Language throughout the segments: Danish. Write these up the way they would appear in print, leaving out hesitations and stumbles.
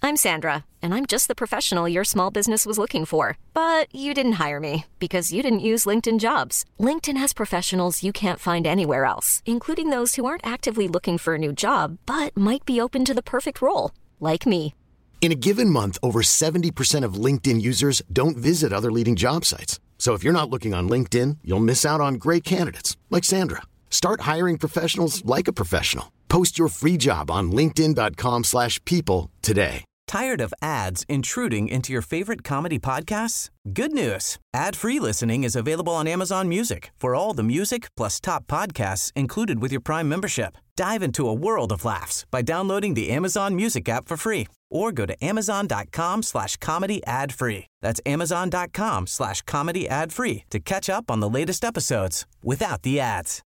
I'm Sandra, and I'm just the professional your small business was looking for. But you didn't hire me because you didn't use LinkedIn Jobs. LinkedIn has professionals you can't find anywhere else, including those who aren't actively looking for a new job, but might be open to the perfect role, like me. In a given month, over 70% of LinkedIn users don't visit other leading job sites. So if you're not looking on LinkedIn, you'll miss out on great candidates like Sandra. Start hiring professionals like a professional. Post your free job on linkedin.com/people today. Tired of ads intruding into your favorite comedy podcasts? Good news. Ad-free listening is available on Amazon Music for all the music plus top podcasts included with your Prime membership. Dive into a world of laughs by downloading the Amazon Music app for free or go to amazon.com/comedy ad-free. That's amazon.com/comedy ad-free to catch up on the latest episodes without the ads.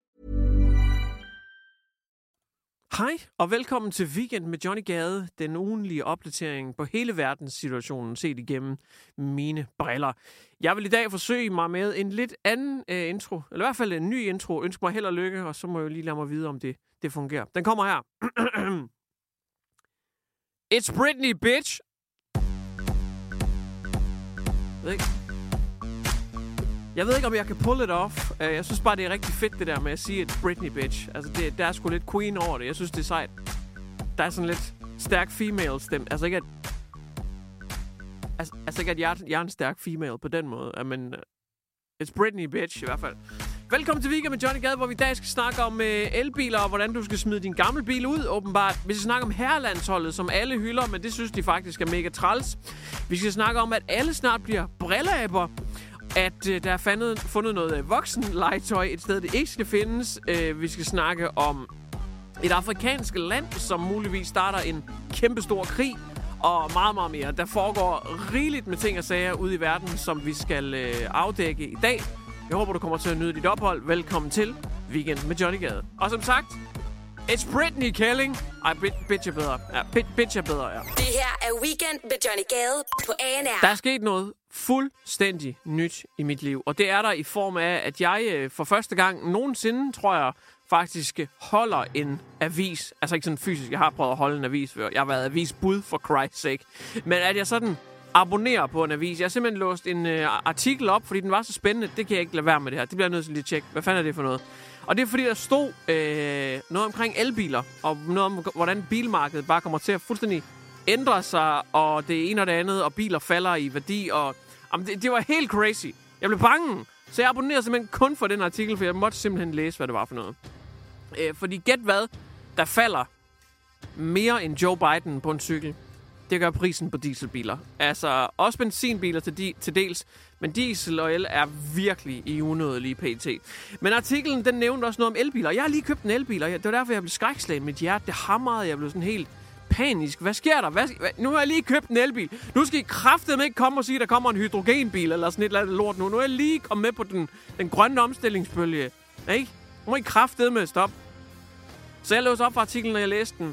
Hej og velkommen til Weekend med Johnny Gade, den ugenlige opdatering på hele verdenssituationen set igennem mine briller. Jeg vil i dag forsøge mig med en lidt anden intro, eller i hvert fald en ny intro. Ønsk mig held og lykke, og så må jeg lige lade mig vide, om det fungerer. Den kommer her. It's Britney, bitch! Jeg ved ikke, om jeg kan pull it off. Jeg synes bare, det er rigtig fedt, det der med at sige, at Britney, bitch. Altså, der er sgu lidt queen over det. Jeg synes, det er sejt. Der er sådan lidt stærk female stemme. Altså ikke at jeg er en stærk female på den måde. Men it's Britney, bitch, i hvert fald. Velkommen til Weekend med Johnny Gade, hvor vi i dag skal snakke om elbiler, og hvordan du skal smide din gamle bil ud, åbenbart. Vi skal snakke om herrelandsholdet, som alle hylder, men det synes de faktisk er mega træls. Vi skal snakke om, at alle snart bliver brilleaber. At der er fundet noget voksenlegetøj et sted, det ikke skal findes. Vi skal snakke om et afrikansk land, som muligvis starter en kæmpestor krig. Og meget, meget mere. Der foregår rigeligt med ting og sager ude i verden, som vi skal afdække i dag. Jeg håber, du kommer til at nyde dit ophold. Velkommen til Weekend med Johnny Gade. Og som sagt, it's Britney Kelling. Ej, bitch er bedre. Ja, bitch er bedre, ja. Det her er Weekend med Johnny Gade på ANR. Der er sket noget fuldstændig nyt i mit liv. Og det er der i form af, at jeg for første gang nogensinde, tror jeg, faktisk holder en avis. Altså ikke sådan fysisk. Jeg har prøvet at holde en avis før. Jeg har været avisbud for Christ's sake. Men at jeg sådan abonnerer på en avis. Jeg har simpelthen låst en artikel op, fordi den var så spændende. Det kan jeg ikke lade være med det her. Det bliver jeg nødt til lige at tjekke. Hvad fanden er det for noget? Og det er fordi, der stod noget omkring elbiler. Og noget om, hvordan bilmarkedet bare kommer til at fuldstændig ændre sig. Og det ene og det andet. Og biler falder i værdi. Og det var helt crazy. Jeg blev bange. Så jeg abonnerede simpelthen kun for den artikel. For jeg måtte simpelthen læse, hvad det var for noget. Fordi gæt hvad? Der falder mere end Joe Biden på en cykel. Det gør prisen på dieselbiler. Altså, også benzinbiler til dels, men diesel og el er virkelig i unødige pt. Men artiklen, den nævnte også noget om elbiler. Jeg har lige købt en elbil, og det var derfor, jeg blev skrækslagen. Mit hjerte, det hamrede. Jeg blev sådan helt panisk. Hvad sker der? Nu har jeg lige købt en elbil. Nu skal I kraftedeme ikke komme og sige, at der kommer en hydrogenbil eller sådan et eller andet lort nu. Nu er jeg lige kommet med på den grønne omstillingsbølge. Ikke? Nu må I kraftedeme stoppe. Så jeg låste op for artiklen, når jeg læste den.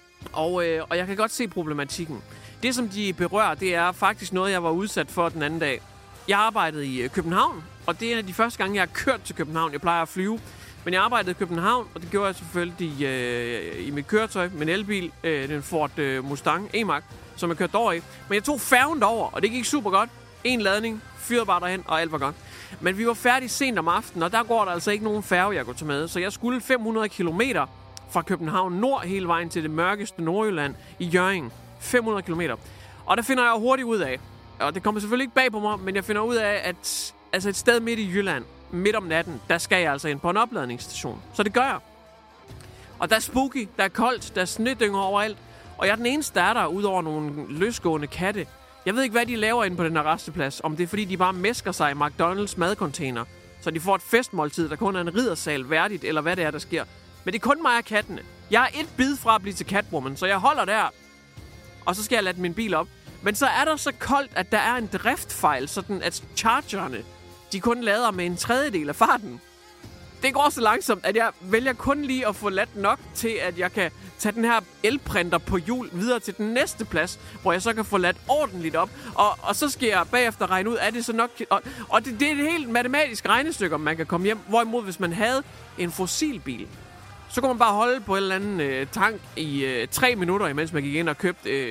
Og jeg kan godt se problematikken. Det, som de berører, det er faktisk noget, jeg var udsat for den anden dag. Jeg arbejdede i København, og det er en af de første gange, jeg har kørt til København. Jeg plejer at flyve, men jeg arbejdede i København, og det gjorde jeg selvfølgelig i mit køretøj, min elbil, den Ford Mustang E-Max, som jeg kørte over i. Men jeg tog færgen derover, og det gik super godt. En ladning, fyrede bare derhen, og alt var godt. Men vi var færdige sent om aftenen, og der går der altså ikke nogen færge, jeg kunne tage med. Så jeg skulle 500 kilometer fra København nord hele vejen til det mørkeste Nordjylland i Hjørring. 500 kilometer. Og der finder jeg hurtigt ud af, og det kommer selvfølgelig ikke bag på mig, men jeg finder ud af, at altså et sted midt i Jylland, midt om natten, der skal jeg altså ind på en opladningsstation. Så det gør jeg. Og der er spooky, der er koldt, der er snedynger overalt, og jeg er den eneste, der er der, udover nogle løsgående katte. Jeg ved ikke, hvad de laver inde på den her resteplads. Om det er, fordi de bare mæsker sig i McDonald's madcontainer, så de får et festmåltid, der kun er en riddersal værdigt, eller hvad det er, der sker. Men det er kun mig og kattene. Jeg er et bid fra at blive til Catwoman, så jeg holder der, og så skal jeg lade min bil op. Men så er der så koldt, at der er en driftfejl, sådan at chargerne, de kun lader med en tredjedel af farten. Det går så langsomt, at jeg vælger kun lige at få ladt nok til, at jeg kan tage den her elprinter på hjul videre til den næste plads, hvor jeg så kan få ladt ordentligt op. Og så skal jeg bagefter regne ud, er det så nok... Og det er et helt matematisk regnestykke, om man kan komme hjem. Hvorimod, hvis man havde en fossilbil, så kunne man bare holde på en eller anden tank i 3 minutter, imens man gik ind og købte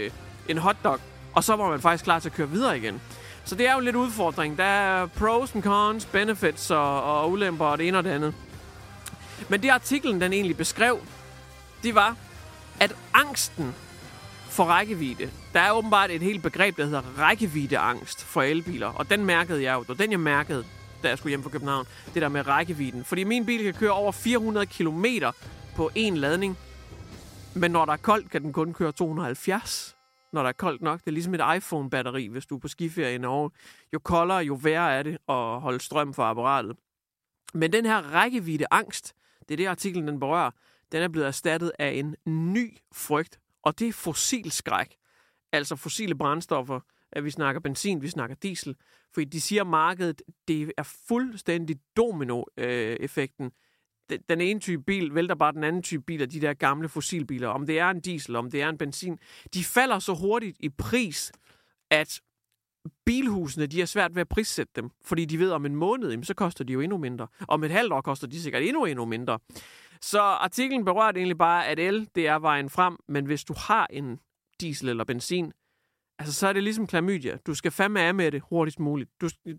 en hotdog, og så var man faktisk klar til at køre videre igen. Så det er jo lidt udfordring. Der er pros and cons, benefits og ulemper og det ene og det andet. Men det artiklen, den egentlig beskrev, det var, at angsten for rækkevidde, der er åbenbart et helt begreb, der hedder rækkeviddeangst for elbiler. Og den mærkede jeg jo. Det var den, jeg mærkede, da jeg skulle hjem fra København. Det der med rækkevidden. Fordi min bil kan køre over 400 kilometer på en ladning. Men når der er koldt, kan den kun køre 270. Når der er koldt nok. Det er ligesom et iPhone-batteri, hvis du er på skiferie i Norge. Jo koldere, jo værre er det at holde strøm for apparatet. Men den her rækkeviddeangst, det er det artiklen, den berører, den er blevet erstattet af en ny frygt. Og det er fossilskræk. Altså fossile brændstoffer. At vi snakker benzin, vi snakker diesel. Fordi de siger, at markedet, det er fuldstændig domino-effekten. Den ene type bil vælter bare den anden type bil af de der gamle fossilbiler. Om det er en diesel, om det er en benzin. De falder så hurtigt i pris, at bilhusene, de er svært ved at prissætte dem. Fordi de ved, om en måned, så koster de jo endnu mindre. Om et halvt år koster de sikkert endnu mindre. Så artiklen berørte egentlig bare, at el, det er vejen frem. Men hvis du har en diesel eller benzin, altså, så er det ligesom klamydia. Du skal fandme af med det hurtigst muligt.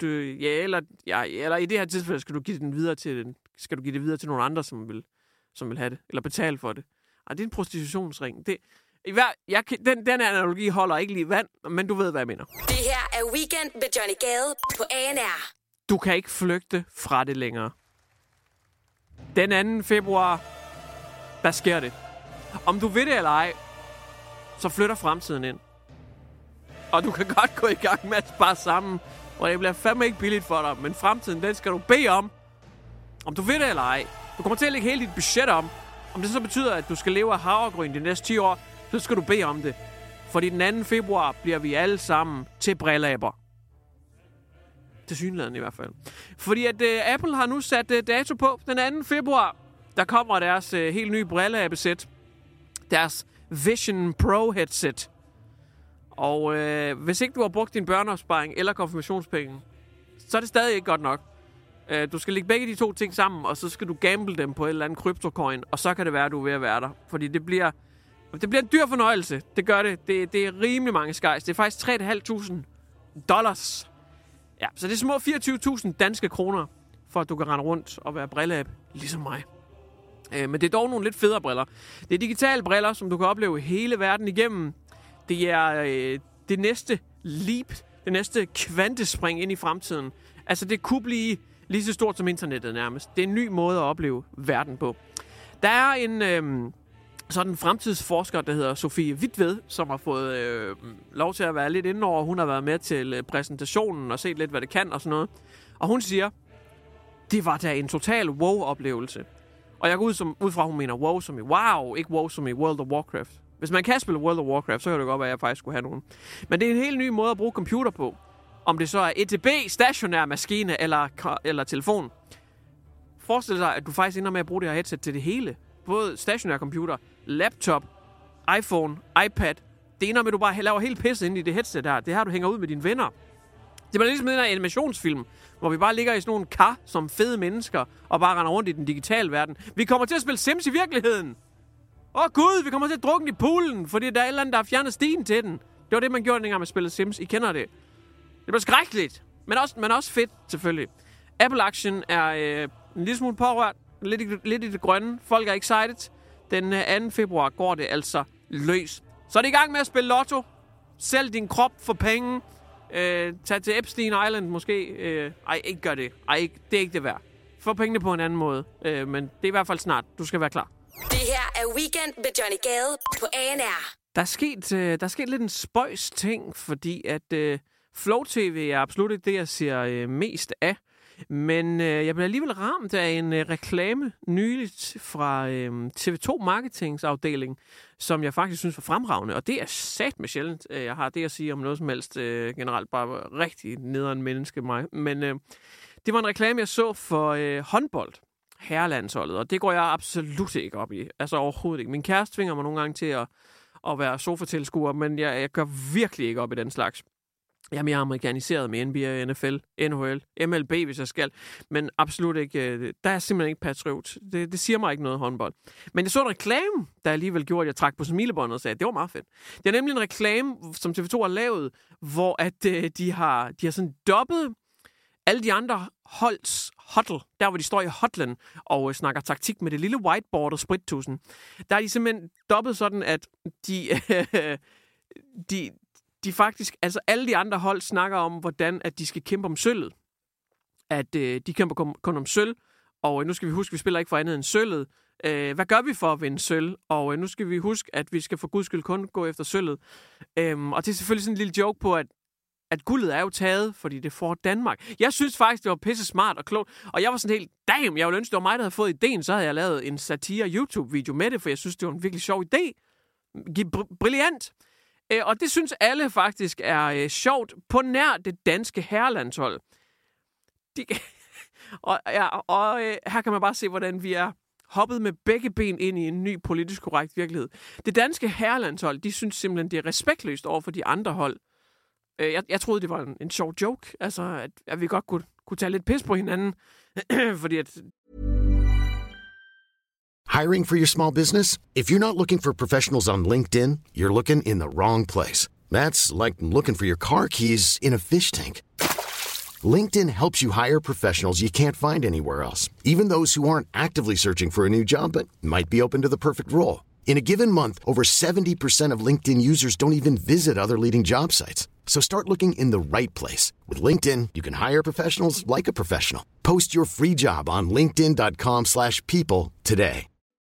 Eller i det her tilfælde skal du give det videre til nogle andre, som vil have det, eller betale for det. Og det er en prostitutionsring. Den analogi holder ikke lige vand, men du ved, hvad jeg mener. Det her er Weekend med Johnny Gade på ANR. Du kan ikke flygte fra det længere. Den 2. februar, der sker det. Om du ved det eller ej, så flytter fremtiden ind. Og du kan godt gå i gang med at spare sammen, og det bliver fandme ikke billigt for dig. Men fremtiden, den skal du bede om du ved det eller ej. Du kommer til at lægge hele dit budget om det så betyder, at du skal leve af havregryn de næste 10 år, så skal du bede om det. Fordi den 2. februar bliver vi alle sammen til brilleaber. Tilsyneladende i hvert fald. Fordi at Apple har nu sat dato på den 2. februar. Der kommer deres helt nye brilleabesæt. Deres Vision Pro headset. Og hvis ikke du har brugt din børneopsparing eller konfirmationspenge, så er det stadig ikke godt nok. Du skal lægge begge de to ting sammen, og så skal du gamble dem på et eller andet kryptocoin, og så kan det være, at du er ved at være der. Fordi det bliver en dyr fornøjelse. Det gør det. Det er rimelig mange skejs. Det er faktisk $3.500. Ja, så det er små 24.000 danske kroner, for at du kan rende rundt og være brilleab, ligesom mig. Men det er dog nogle lidt federe briller. Det er digitale briller, som du kan opleve hele verden igennem. Det er det næste leap, det næste kvantespring ind i fremtiden. Altså, det kunne blive lige så stort som internettet nærmest. Det er en ny måde at opleve verden på. Der er en sådan fremtidsforsker, der hedder Sofie Hvidtved, som har fået lov til at være lidt inde over. Hun har været med til præsentationen og set lidt, hvad det kan og sådan noget. Og hun siger, det var da en total wow-oplevelse. Og jeg går ud fra, hun mener wow som i wow, ikke wow som i World of Warcraft. Hvis man kan spille World of Warcraft, så kan det godt være, at jeg faktisk skulle have nogen. Men det er en helt ny måde at bruge computer på. Om det så er ETB, stationær maskine eller telefon. Forestil dig, at du faktisk ender med at bruge det her headset til det hele. Både stationær computer, laptop, iPhone, iPad. Det ender med, at du bare laver helt pisse ind i det headset her. Det her, du hænger ud med dine venner. Det bliver ligesom en animationsfilm, hvor vi bare ligger i sådan nogle kar som fede mennesker, og bare render rundt i den digitale verden. Vi kommer til at spille Sims i virkeligheden. Gud, vi kommer til at drukne i poolen, fordi der er et eller andet, der har fjernet stien til den. Det var det, man gjorde, dengang man spillede Sims. I kender det. Det bliver skrækkeligt, men også fedt, selvfølgelig. Apple-aktien er en lille smule pårørt, lidt i det grønne. Folk er excited. Den 2. februar går det altså løs. Så er det i gang med at spille lotto. Sælg din krop for penge. Tag til Epstein Island måske. Ikke gør det. Det er ikke det værd. Få pengene på en anden måde. Men det er i hvert fald snart. Du skal være klar. Det her er Weekend med Johnny Gade på ANR. Der er sket lidt en spøjs ting, fordi at Flow TV er absolut ikke det, jeg ser mest af. Men jeg blev alligevel ramt af en reklame nyligt fra TV2 Marketingsafdeling, som jeg faktisk synes var fremragende. Og det er satme sjældent, jeg har det at sige om noget som helst generelt. Bare rigtig nederen menneske mig. Men det var en reklame, jeg så for håndbold. Herrelandsholdet, og det går jeg absolut ikke op i. Altså overhovedet ikke. Min kæreste tvinger mig nogle gange til at være sofatilskuer, men jeg gør virkelig ikke op i den slags. Jeg er mere amerikaniseret med NBA, NFL, NHL, MLB, hvis jeg skal. Men absolut ikke. Der er simpelthen ikke patriot. Det siger mig ikke noget håndbold. Men jeg så en reklame, der alligevel gjorde, at jeg trak på smilebåndet og sagde, at det var meget fedt. Det er nemlig en reklame, som TV2 har lavet, hvor at, de har sådan dobbet alle de andre holds huddle, der hvor de står i hotlen og snakker taktik med det lille whiteboard og sprittusen. Der er de simpelthen dobbet sådan, at de faktisk, altså alle de andre hold snakker om, hvordan at de skal kæmpe om sølvet. At de kæmper kun om sølv, og nu skal vi huske, at vi spiller ikke for andet end sølvet. Hvad gør vi for at vinde sølv? Og nu skal vi huske, at vi skal for guds skyld kun gå efter sølvet. Og det er selvfølgelig sådan en lille joke på, at guldet er jo taget, fordi det får Danmark. Jeg synes faktisk, det var pisse smart og klogt. Og jeg var sådan helt, damn, jeg ville ønske, det var mig, der havde fået idéen. Så havde jeg lavet en satire YouTube-video med det, for jeg synes, det var en virkelig sjov idé. Brilliant. Og det synes alle faktisk er sjovt på nær det danske herrelandshold. Her kan man bare se, hvordan vi er hoppet med begge ben ind i en ny politisk korrekt virkelighed. Det danske herrelandshold, de synes simpelthen, det er respektløst over for de andre hold. Jeg troede, det var en sjov joke, altså at vi godt kunne tage lidt pis på hinanden, fordi at... Hiring for your small business? If you're not looking for professionals on LinkedIn, you're looking in the wrong place. That's like looking for your car keys in a fish tank. LinkedIn helps you hire professionals you can't find anywhere else, even those who aren't actively searching for a new job but might be open to the perfect role. In a given month, over 70% of LinkedIn users don't even visit other leading job sites. So start looking in the right place. With LinkedIn, you can hire professionals like a professional. Post your free job on linkedin.com/people today.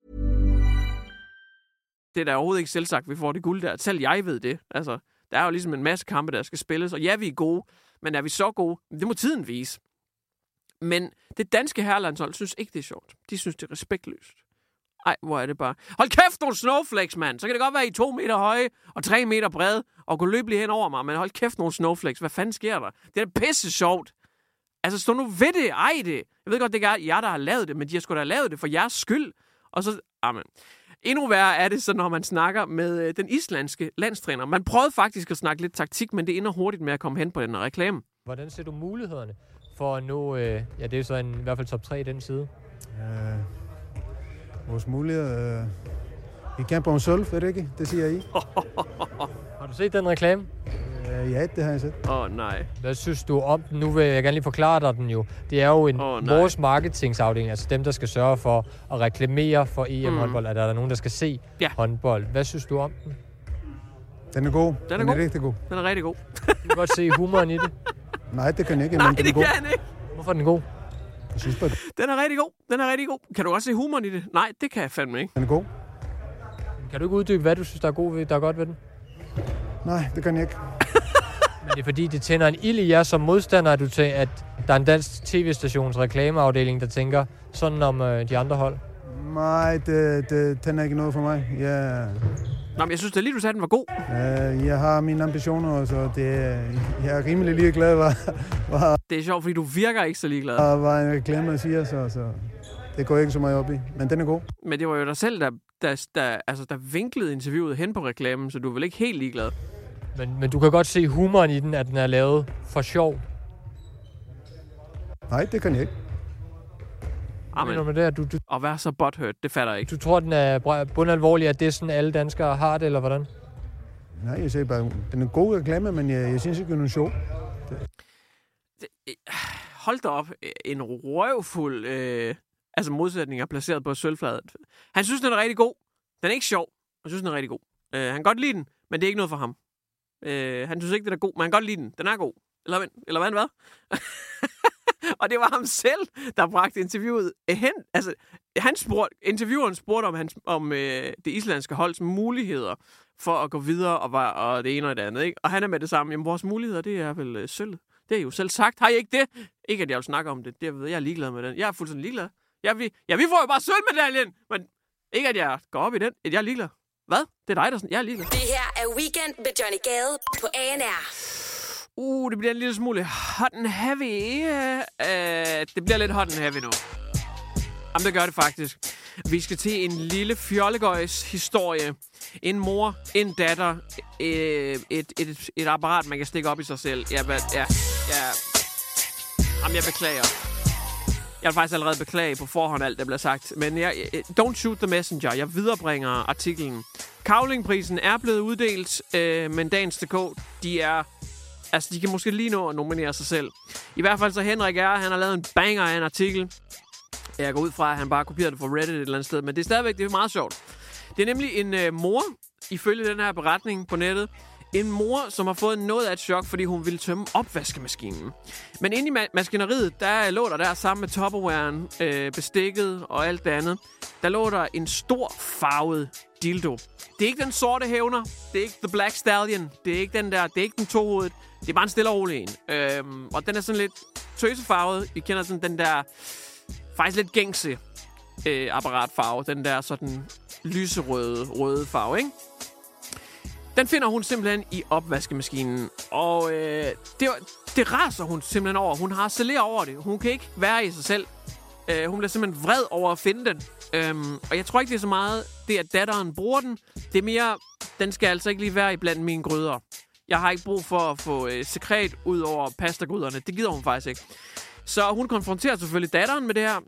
Det er da overhovedet ikke selvsagt, vi får det guld der. Selv jeg ved det. Altså, der er jo ligesom en masse kampe, der skal spilles. Og ja, vi er gode. Men er vi så gode? Det må tiden vise. Men det danske herrelandshold synes ikke, det er sjovt. De synes, det er respektløst. Ej, hvor er det bare... Hold kæft, nogle snowflakes, mand! Så kan det godt være, I 2 meter høje og 3 meter brede og gå løbeligt hen over mig. Men hold kæft, nogle snowflakes. Hvad fanden sker der? Det er da pisse sjovt. Altså, stå nu ved det. Ej, det. Jeg ved godt, det er jer, der har lavet det, men de har sgu da lavet det for jeres skyld. Og så... Amen. Endnu værre er det så, når man snakker med den islandske landstræner. Man prøvede faktisk at snakke lidt taktik, men det ender hurtigt med at komme hen på den reklame. Hvordan ser du mulighederne for at nå, det er så i hvert fald top 3 i den side? Vores muligheder... vi kæmper om sølv, er det ikke? Det siger I. Har du set den reklame? Ja, det har jeg set. Nej. Hvad synes du om den? Nu vil jeg gerne lige forklare dig den jo. Det er jo vores marketingsafdeling, altså dem, der skal sørge for at reklamere for EM-håndbold, at der er nogen, der skal se håndbold. Hvad synes du om den? Den er god. Den er rigtig god. Den er rigtig god. Du kan godt se humoren i det. Nej, det kan jeg ikke, men den er god. Kan ikke. Hvorfor er den god? Jeg synes bare... Den er rigtig god. Den er rigtig god. Kan du også se humoren i det? Nej, det kan jeg fandme ikke. Den er god. Kan du ikke uddybe, hvad du synes, der er godt ved den? Nej, det kan jeg ikke. Men det er fordi, det tænder en ild i jer som modstander, at der er en dansk tv-stations reklameafdeling, der tænker sådan om de andre hold? Nej, det tænder ikke noget for mig. Nå, men jeg synes, det lige du sagde, den var god. Jeg har mine ambitioner, så jeg er rimelig ligeglad, hvad det er sjovt, fordi du virker ikke så ligeglad. Hvad en reklame siger, så det går ikke så meget op i. Men den er god. Men det var jo dig selv, der vinklede interviewet hen på reklamen, så du er vel ikke helt ligeglad? Men du kan godt se humoren i den, at den er lavet for sjov. Nej, det kan jeg ikke. Amen. Med det, at du at være så butthurt, det fatter jeg ikke. Du tror, den er bundalvorlig, at det er sådan, alle danskere har det, eller hvordan? Nej, jeg siger bare, den er en god reklame, men jeg synes ikke, det er nogen sjov. Hold da op. En røvfuld modsætning er placeret på sølvfladet. Han synes, den er rigtig god. Den er ikke sjov. Han synes, den er rigtig god. Han kan godt lide den, men det er ikke noget for ham. Han synes ikke, den er god, men han kan godt lide den. Den er god. Eller hvad? Og det var ham selv, der bragte interviewet hen. Altså, intervieweren spurgte om det islandske holds muligheder for at gå videre og det ene og det andet, ikke? Og han er med det samme. Jamen, vores muligheder, det er vel sølv. Det er jo selv sagt. Har I ikke det? Ikke, at jeg vil snakke om det. Jeg er ligeglad med den. Jeg er fuldstændig ligeglad. Vi får jo bare sølvmedaljen, men ikke, at jeg går op i den. Jeg er ligeglad. Hvad? Det er dig, der sådan. Jeg er ligeglad. Det her er Weekend med Johnny Gade på ANR. Det bliver en lille smule hot and heavy. Det bliver lidt hot and heavy nu. Jamen, det gør det faktisk. Vi skal til en lille fjollegøjs historie. En mor, en datter, et apparat, man kan stikke op i sig selv. Jamen, jeg beklager. Jeg vil faktisk allerede beklage på forhånd alt, der bliver sagt. Men don't shoot the messenger. Jeg viderebringer artiklen. Cavlingprisen er blevet uddelt, men Dagens.dk, de kan måske lige nå at nominere sig selv. I hvert fald så Henrik han har lavet en banger af en artikel. Jeg går ud fra, at han bare kopierede det fra Reddit et eller andet sted, men det er meget sjovt. Det er nemlig en mor, ifølge den her beretning på nettet, en mor, som har fået noget af et chok, fordi hun ville tømme opvaskemaskinen. Men inde i maskineriet, der lå der sammen med Tupperwaren, bestikket og alt det andet, der lå der en stor farvet dildo. Det er ikke den sorte hævner, det er ikke The Black Stallion, det er ikke den der, det er ikke den tohovedet, det er bare en stille og rolig en. Og den er sådan lidt tøsefarvet. I kender sådan den der, faktisk lidt gængse apparatfarve, den der sådan røde farve, ikke? Den finder hun simpelthen i opvaskemaskinen, og det raser hun simpelthen over. Hun har harcelerer over det. Hun kan ikke være i sig selv. Hun bliver simpelthen vred over at finde den. Og jeg tror ikke, det er så meget det, at datteren bruger den. Det er mere, den skal altså ikke lige være i blandt mine gryder. Jeg har ikke brug for at få sekret ud over pastagryderne. Det gider hun faktisk ikke. Så hun konfronterer selvfølgelig datteren med det her.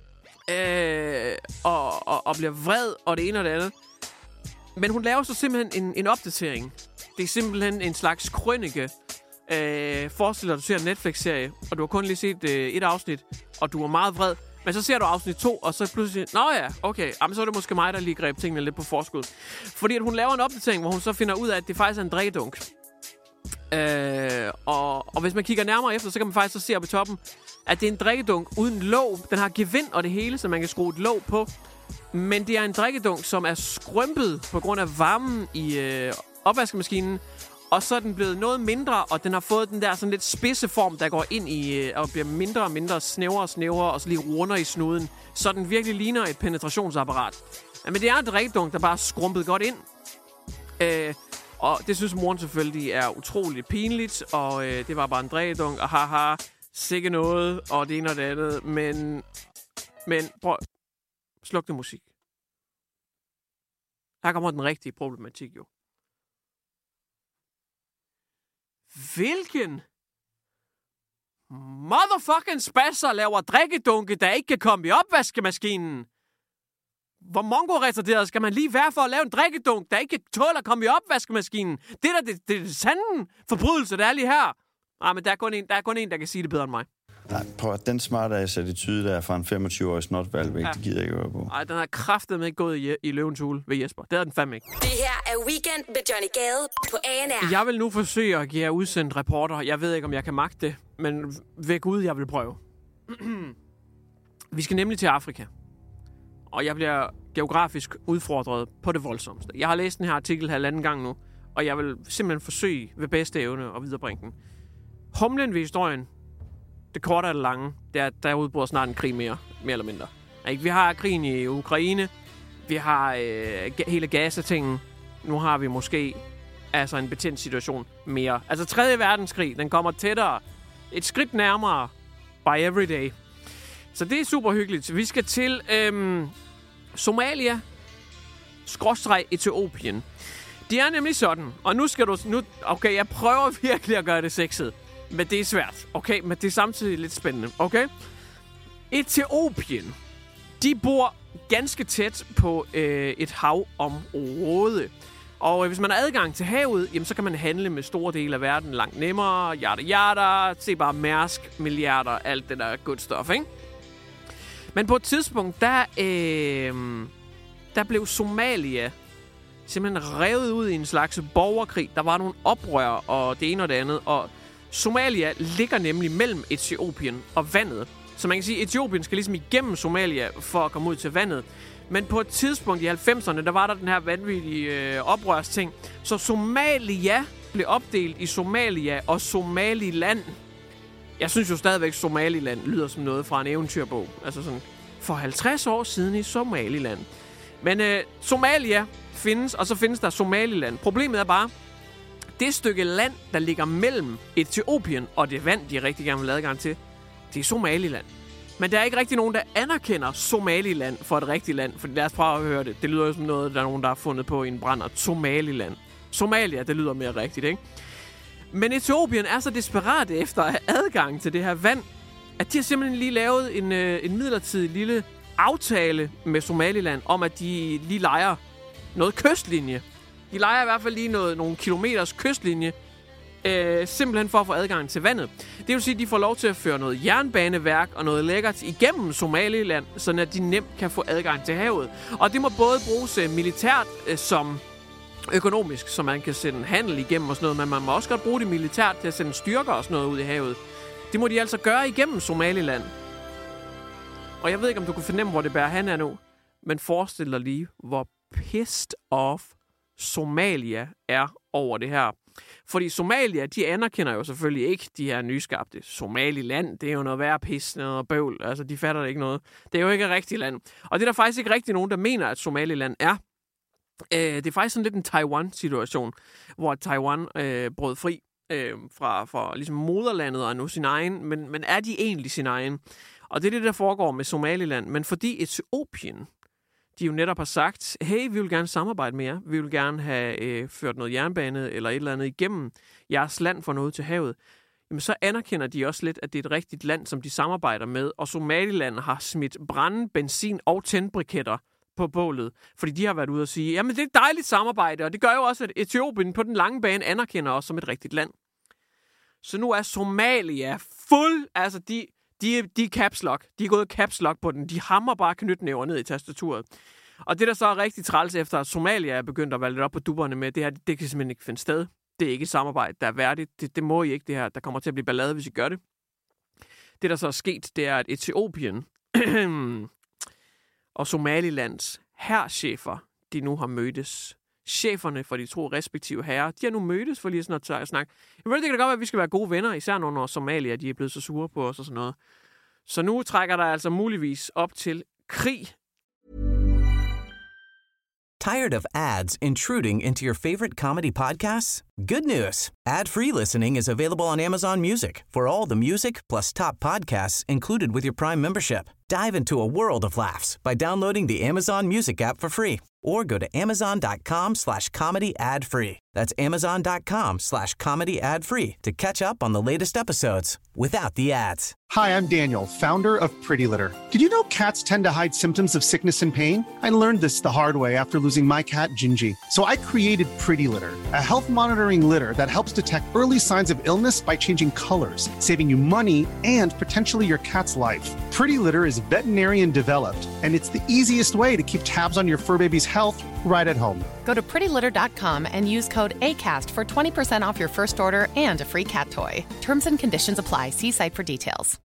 Og bliver vred, og det ene og det andet. Men hun laver så simpelthen en opdatering. Det er simpelthen en slags krønike. Forestil dig, du ser en Netflix-serie, og du har kun lige set et afsnit, og du er meget vred. Men så ser du afsnit 2, og så pludselig... Nå ja, okay. Jamen, så er det måske mig, der lige greb tingene lidt på forskud. Fordi at hun laver en opdatering, hvor hun så finder ud af, at det faktisk er en drikkedunk. Og hvis man kigger nærmere efter, så kan man faktisk så se oppe i toppen, at det er en drikkedunk uden låg. Den har gevind og det hele, så man kan skrue et låg på. Men det er en drikkedunk, som er skrømpet på grund af varmen i opvaskemaskinen. Og så er den blevet noget mindre, og den har fået den der sådan lidt spidse form, der går ind i og bliver mindre og mindre, snævere, og så lige runder i snuden. Så den virkelig ligner et penetrationsapparat. Men det er en drikkedunk, der bare er skrumpet godt ind. Og det synes moren selvfølgelig er utroligt pinligt, og det var bare en drikkedunk, og haha, sikke noget, og det ene og det andet. Men prøv, sluk det musik. Her kommer den rigtige problematik jo. Hvilken motherfucking spasser laver drikkedunke, der ikke kan komme i opvaskemaskinen? Hvor mongo-retarderet skal man lige være for at lave en drikkedunk, der ikke kan tåle at komme i opvaskemaskinen? Det er da det sande forbrydelse, der er lige her. Nej, men der er kun en, der kan sige det bedre end mig. Nej, prøv at den smarte attitude der fra en 25-årig snotvalgvæk, det gider jeg ikke høre på. Nej, den har kraftedeme ikke gået i løvens hule ved Jesper. Det er den fandme ikke. Det her er Weekend med Johnny Gade på ANR. Jeg vil nu forsøge at give jer udsendt reporter. Jeg ved ikke, om jeg kan magte det, men ved Gud, jeg vil prøve. Vi skal nemlig til Afrika. Og jeg bliver geografisk udfordret på det voldsomste. Jeg har læst den her artikel 1,5 gang nu, og jeg vil simpelthen forsøge ved bedste evne at viderebringe den. Humlen ved historien, det korte og det lange, det er, at der udbryder snart en krig mere eller mindre. Vi har krigen i Ukraine, vi har hele Gaza-tingen, nu har vi måske en betændt situation mere. Altså 3. verdenskrig, den kommer tættere, et skridt nærmere by every day. Så det er super hyggeligt. Vi skal til Somalia / Etiopien. Det er nemlig sådan, og nu skal du... Okay, jeg prøver virkelig at gøre det sexet, men det er svært. Okay, men det er samtidig lidt spændende. Okay? Etiopien, de bor ganske tæt på et havområde. Og hvis man har adgang til havet, jamen, så kan man handle med store dele af verden langt nemmere. Yada. Se bare Mærsk, milliarder, alt det der good stuff, ikke? Men på et tidspunkt, der blev Somalia simpelthen revet ud i en slags borgerkrig. Der var nogle oprør og det ene og det andet. Og Somalia ligger nemlig mellem Etiopien og vandet. Så man kan sige, at Etiopien skal ligesom igennem Somalia for at komme ud til vandet. Men på et tidspunkt i 90'erne, der var der den her vanvittige oprørsting. Så Somalia blev opdelt i Somalia og Somaliland. Jeg synes jo stadigvæk, at Somaliland lyder som noget fra en eventyrbog. Altså sådan for 50 år siden i Somaliland. Men Somalia findes, og så findes der Somaliland. Problemet er bare, det stykke land, der ligger mellem Etiopien og det vand, de rigtig gerne vil adgang til, det er Somaliland. Men der er ikke rigtig nogen, der anerkender Somaliland for et rigtigt land. For lad os prøve at høre det. Det lyder jo som noget, der er nogen, der har fundet på i en brænder. Somaliland. Somalia, det lyder mere rigtigt, ikke? Men Etiopien er så desperate efter at have adgang til det her vand, at de har simpelthen lige lavet en midlertidig lille aftale med Somaliland om, at de lige lejer noget kystlinje. De lejer i hvert fald lige nogle kilometers kystlinje, simpelthen for at få adgang til vandet. Det vil sige, at de får lov til at føre noget jernbaneværk og noget lækkert igennem Somaliland, så at de nemt kan få adgang til havet. Og det må både bruges militært som økonomisk, så man kan sende handel igennem og sådan noget, men man må også godt bruge det militært til at sende styrker og sådan noget ud i havet. Det må de altså gøre igennem Somaliland. Og jeg ved ikke, om du kan fornemme, hvor det bærer hen er nu, men forestil dig lige, hvor pissed off Somalia er over det her. Fordi Somalia, de anerkender jo selvfølgelig ikke de her nyskabte Somaliland. Det er jo noget værre pis, noget bøvl. Altså, de fatter det ikke noget. Det er jo ikke et rigtigt land. Og det er der faktisk ikke rigtig nogen, der mener, at Somaliland er. Det er faktisk sådan lidt en Taiwan-situation, hvor Taiwan brød fri fra ligesom moderlandet og er nu sin egen. Men er de egentlig sin egen? Og det er det, der foregår med Somaliland. Men fordi Etiopien, de jo netop har sagt, hey, vi vil gerne samarbejde med jer. Vi vil gerne have ført noget jernbane eller et eller andet igennem jeres land for noget til havet. Jamen, så anerkender de også lidt, at det er et rigtigt land, som de samarbejder med. Og Somaliland har smidt brænde, benzin og tændbriketter på bålet. Fordi de har været ude og sige, jamen det er et dejligt samarbejde. Og det gør jo også, at Etiopien på den lange bane anerkender os som et rigtigt land. Så nu er Somalia fuld. Altså, de er caps lock. De er gået caps lock på den. De hammer bare knytnæver ned i tastaturet. Og det, der så er rigtig træls efter, at Somalia er begyndt at være lidt op på dupperne med, det her, det kan simpelthen ikke finde sted. Det er ikke et samarbejde, der er værdigt. Det må I ikke, det her. Der kommer til at blive ballade, hvis I gør det. Det, der så er sket, det er, at Etiopien og Somalilands hærchefer, de nu har mødtes. Cheferne for de to respektive herrer, de har nu mødtes for lige sådan at snakke. Jeg ved, det kan da godt være, at vi skal være gode venner, især når Somalia, de er blevet så sure på os og sådan noget. Så nu trækker der altså muligvis op til krig. Tired of ads intruding into your favorite comedy podcasts? Good news. Ad-free listening is available on Amazon Music for all the music plus top podcasts included with your Prime membership. Dive into a world of laughs by downloading the Amazon Music app for free or go to amazon.com/comedy ad-free. That's amazon.com/comedy ad-free to catch up on the latest episodes without the ads. Hi, I'm Daniel, founder of Pretty Litter. Did you know cats tend to hide symptoms of sickness and pain? I learned this the hard way after losing my cat, Gingy. So I created Pretty Litter, a health monitoring litter that helps detect early signs of illness by changing colors, saving you money and potentially your cat's life. Pretty Litter is veterinarian developed, and it's the easiest way to keep tabs on your fur baby's health right at home. Go to prettylitter.com and use code ACAST for 20% off your first order and a free cat toy. Terms and conditions apply. See site for details.